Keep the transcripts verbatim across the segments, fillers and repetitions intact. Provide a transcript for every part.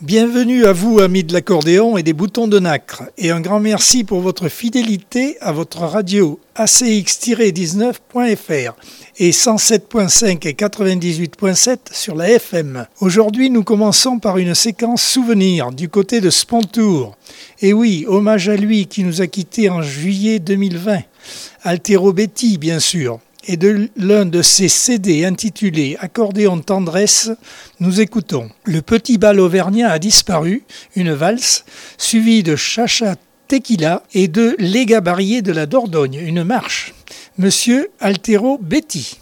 Bienvenue à vous, amis de l'accordéon et des boutons de nacre, et un grand merci pour votre fidélité à votre radio A C X dix-neuf point F R et cent sept point cinq et quatre-vingt-dix-huit point sept sur la F M. Aujourd'hui, nous commençons par une séquence souvenir du côté de Spontour. Et oui, hommage à lui qui nous a quittés en juillet deux mille vingt. Altero Betti, bien sûr. Et de l'un de ses C D intitulé « Accordéon tendresse », nous écoutons « Le petit bal auvergnat a disparu », une valse, suivie de « Chacha Tequila » et de « Les Gabariers de la Dordogne », une marche. Monsieur Altero Betti.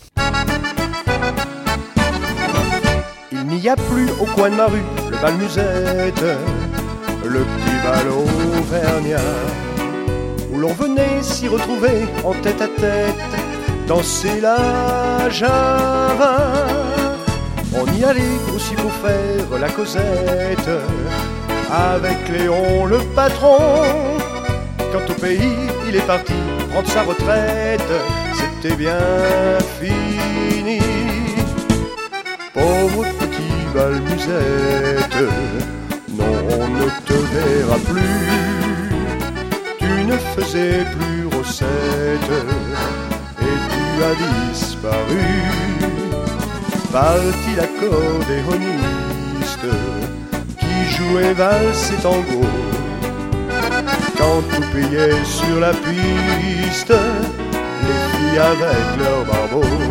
Il n'y a plus au coin de ma rue le bal musette, le petit bal auvergnat, où l'on venait s'y retrouver en tête à tête, danser la java. On y allait aussi pour faire la causette avec Léon le patron. Quant au pays, il est parti prendre sa retraite, c'était bien fini. Pauvre petit bal musette, non, on ne te verra plus. Tu ne faisais plus recette et tu as disparu. Parti l'accordéoniste qui jouait valse et tango. Quand tout payait sur la piste, les filles avec leurs barbeaux.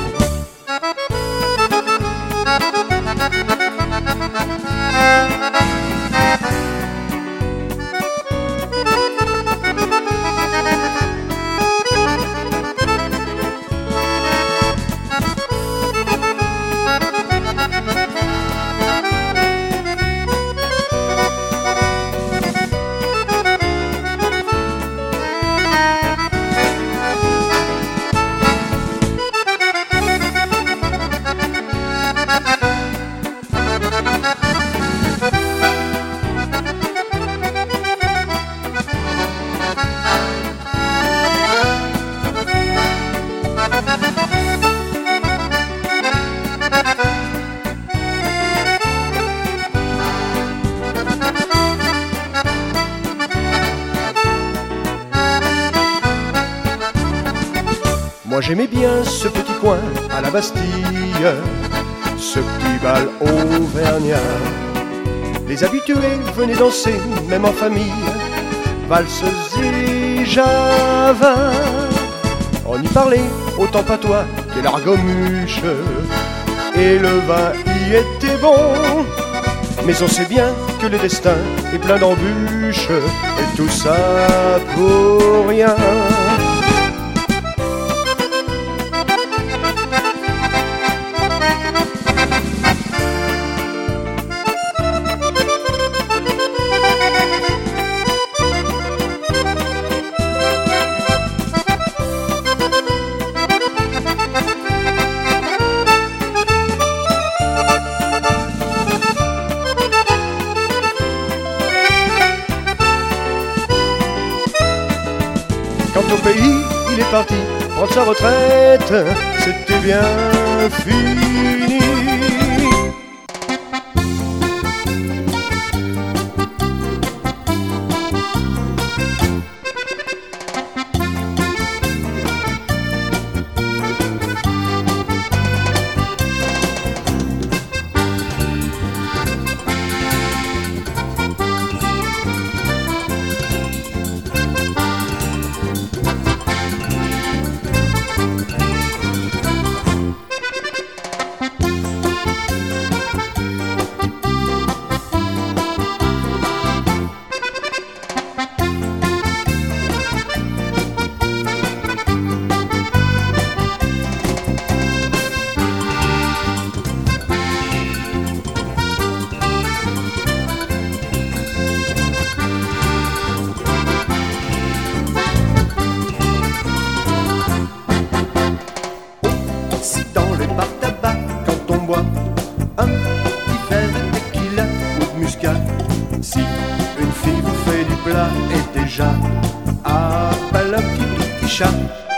Moi j'aimais bien ce petit coin à la Bastille, ce petit bal auvergnat. Les habitués venaient danser, même en famille, valses et java. On y parlait autant patois que l'argomuche, et le vin y était bon. Mais on sait bien que le destin est plein d'embûches, et tout ça pour rien. Quant au pays, il est parti prendre sa retraite, c'était bien fini. Si une fille vous fait du plat et déjà à un petit chat,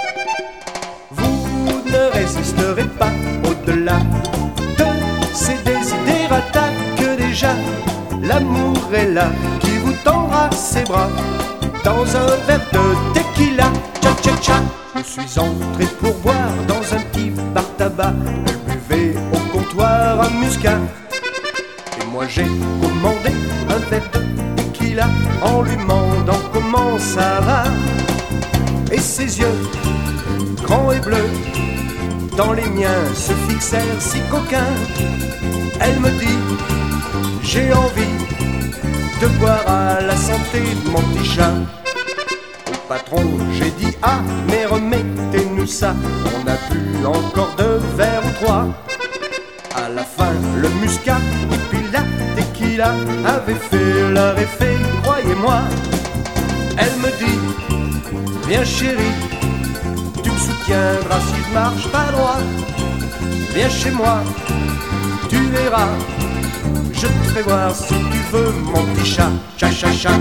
vous ne résisterez pas au-delà de ces désidérata que déjà l'amour est là, qui vous tendra ses bras dans un verre de tequila. Tcha tcha tcha. Je suis entré pour boire dans un petit bar tabac. Je buvais au comptoir un muscat. Et moi j'ai commandé un verre de tequila en lui demandant comment ça va. Et ses yeux, grands et bleus, dans les miens se fixèrent si coquins. Elle me dit, j'ai envie de boire à la santé de mon petit chat. Au patron j'ai dit, ah mais remettez-nous ça, on n'a plus encore deux verres ou trois. À la fin le muscat et puis la tequila avait fait leur effet, croyez-moi. Elle me dit, viens chérie, tu me soutiendras si je marche pas droit. Viens chez moi, tu verras, je te fais voir si tu veux mon petit chat, cha cha cha.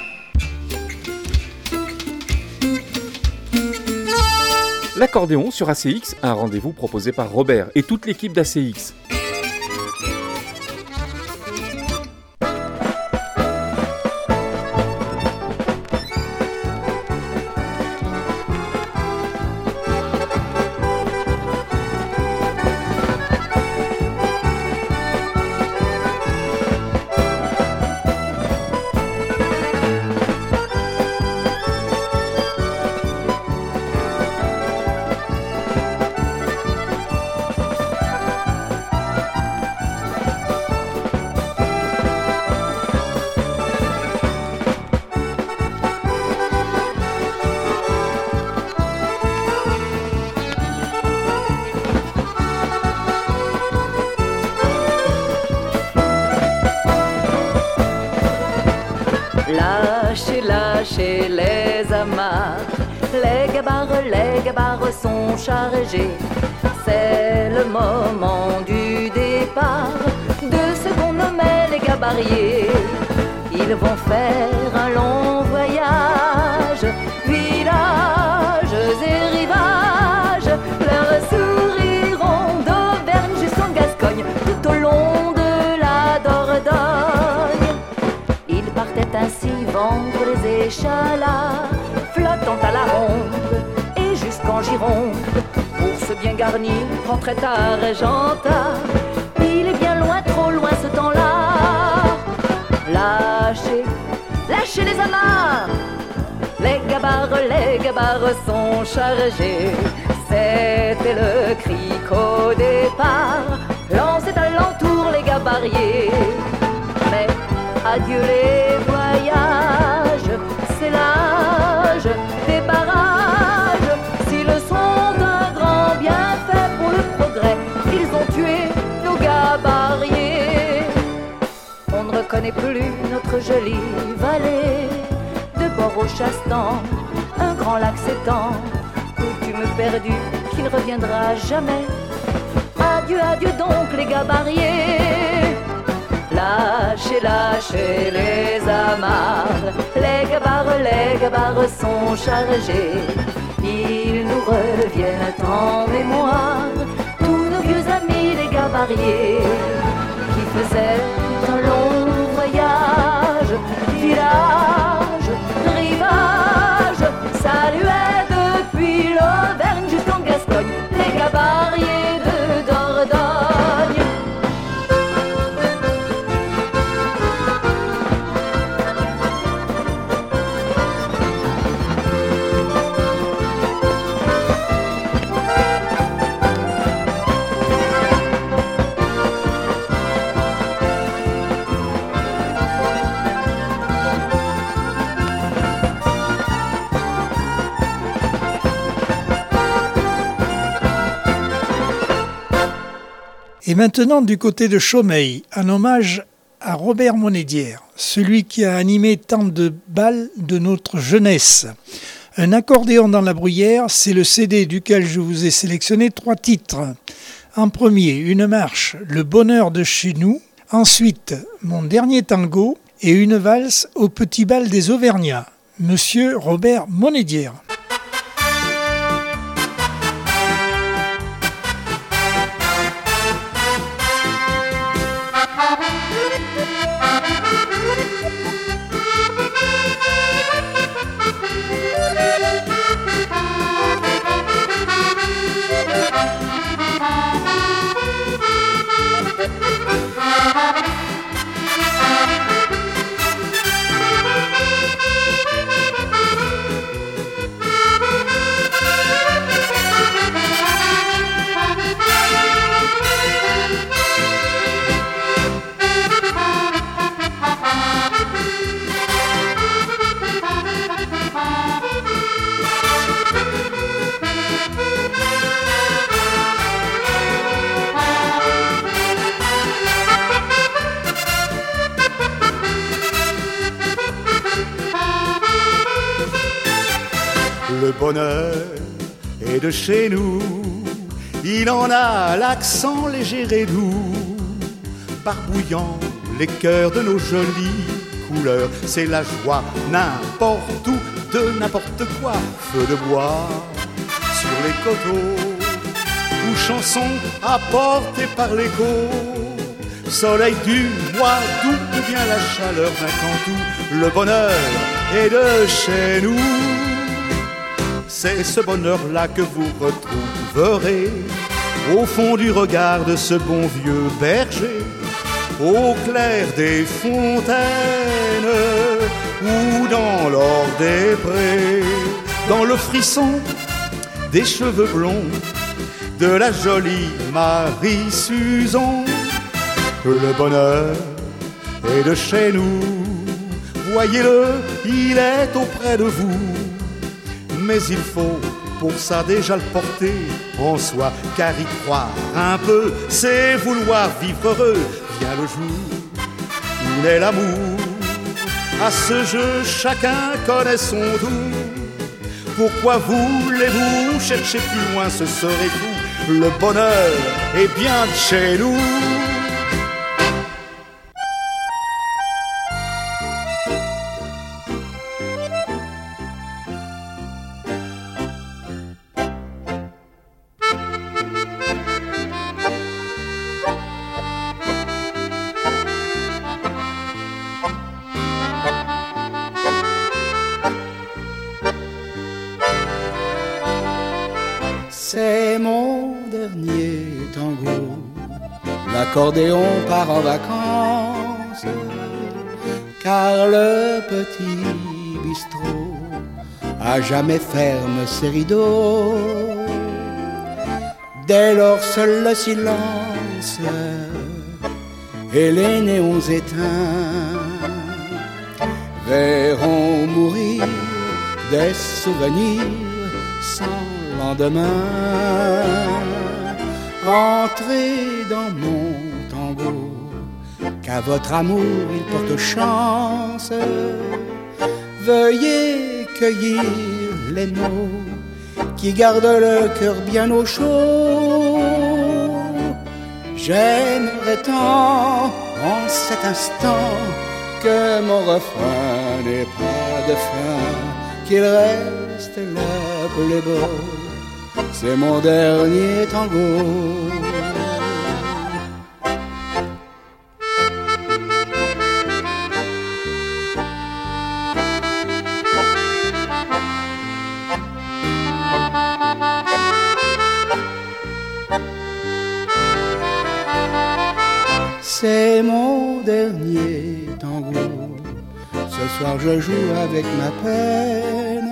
L'accordéon sur A C X, un rendez-vous proposé par Robert et toute l'équipe d'A C X. Lâchez les amarres, les gabarres, les gabarres sont chargés. C'est le moment du départ de ce qu'on nommait les gabariers. Ils vont faire un long voyage, villages et rivages, leur souriront d'Auvergne jusqu'en Gascogne, tout au long de la Dordogne. Ils partaient ainsi vendre les échalas, flottant à la ronde et jusqu'en Gironde. Pour se bien garnir, rentrait à Argentat. Il est bien loin, trop loin ce temps-là. Lâchez, lâchez les amarres, les gabarres, les gabarres sont chargés. C'était le cri qu'au départ lançait à l'entour les gabariers. Mais adieu les voyages, c'est l'âge des barrages. S'ils sont un grand bienfait pour le progrès, ils ont tué nos gabariers. On ne reconnaît plus notre jolie vallée, de bord au Chastan, un grand lac s'étend, coutume perdue qui ne reviendra jamais. Adieu, adieu donc les gabariers. Lâchez, lâchez les amarres, les gabarres, les gabarres sont chargés. Ils nous reviennent en mémoire, tous nos vieux amis les gabariers, qui faisaient un long voyage, village, rivage, saluaient depuis l'Auvergne jusqu'en Gascogne, les gabariers de Dordogne. Et maintenant, du côté de Chaumeil, un hommage à Robert Monédière, celui qui a animé tant de bals de notre jeunesse. Un accordéon dans la bruyère, c'est le C D duquel je vous ai sélectionné trois titres. En premier, une marche, Le bonheur de chez nous. Ensuite, Mon dernier tango et une valse au petit bal des Auvergnats. Monsieur Robert Monédière. Thank you. Le bonheur est de chez nous, il en a l'accent léger et doux, barbouillant les cœurs de nos jolies couleurs. C'est la joie n'importe où, de n'importe quoi. Feu de bois sur les coteaux, ou chansons apportées par l'écho, soleil du mois d'août ou bien la chaleur d'un cantou. Le bonheur est de chez nous. C'est ce bonheur-là que vous retrouverez au fond du regard de ce bon vieux berger, au clair des fontaines ou dans l'or des prés, dans le frisson des cheveux blonds de la jolie Marie-Suzon. Le bonheur est de chez nous, voyez-le, il est auprès de vous. Mais il faut pour ça déjà le porter en soi, car y croire un peu, c'est vouloir vivre heureux. Vient le jour où naît l'amour, à ce jeu chacun connaît son tour. Pourquoi voulez-vous chercher plus loin, ce serait fou. Le bonheur est bien de chez nous. C'est mon dernier tango, l'accordéon part en vacances, car le petit bistrot à jamais ferme ses rideaux. Dès lors seul le silence et les néons éteints verront mourir des souvenirs sans lendemain. Entrez dans mon tango, qu'à votre amour il porte chance. Veuillez cueillir les mots qui gardent le cœur bien au chaud. J'aimerais tant en cet instant que mon refrain n'ait pas de fin, qu'il reste le plus beau. C'est mon dernier tango. C'est mon dernier tango. Ce soir je joue avec ma peine.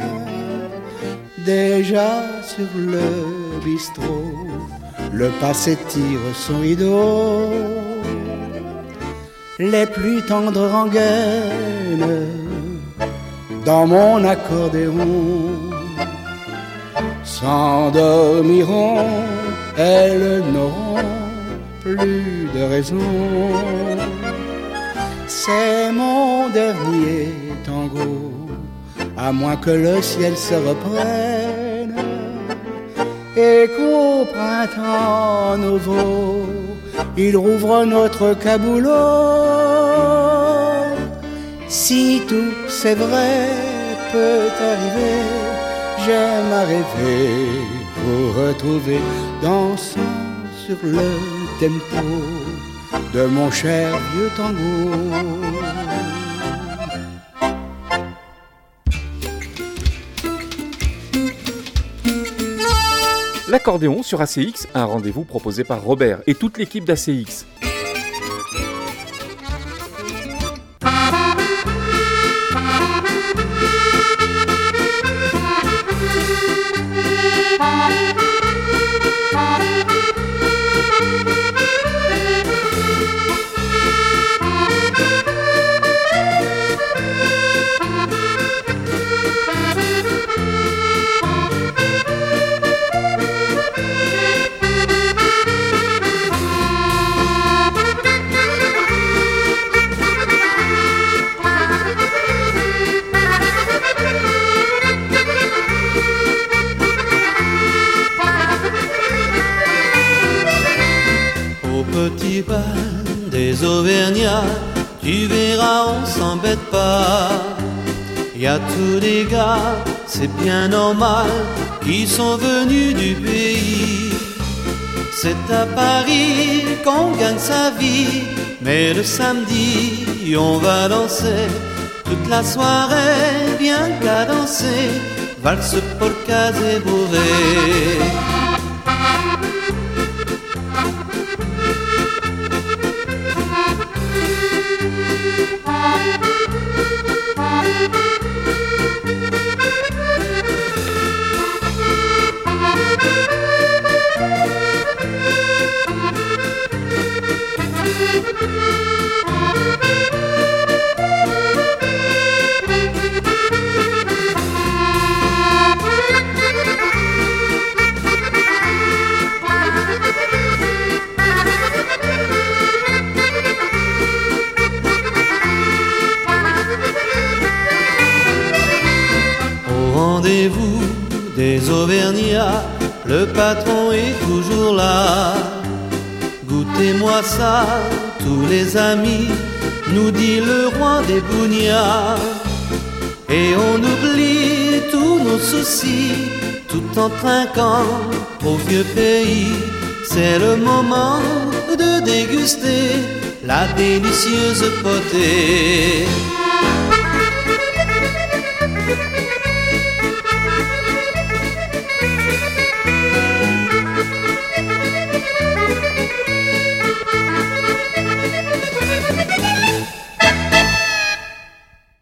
Déjà sur le bistrot, le passé tire son rideau. Les plus tendres rengaines dans mon accordéon s'endormiront, elles n'auront plus de raison. C'est mon dernier tango, à moins que le ciel se reprenne et qu'au printemps nouveau il rouvre notre caboulot. Si tout c'est vrai peut arriver, j'aime à rêver vous retrouver dansant sur le tempo de mon cher vieux tango. L'accordéon sur A C X, un rendez-vous proposé par Robert et toute l'équipe d'A C X. on s'embête pas. Y a tous les gars, c'est bien normal, qui sont venus du pays. C'est à Paris qu'on gagne sa vie, mais le samedi on va danser toute la soirée bien cadencée, valse, polkas et bourrées. Rendez-vous des Auvergnats, le patron est toujours là. Goûtez-moi ça, tous les amis, nous dit le roi des bougnats. Et on oublie tous nos soucis, tout en trinquant au vieux pays. C'est le moment de déguster la délicieuse potée.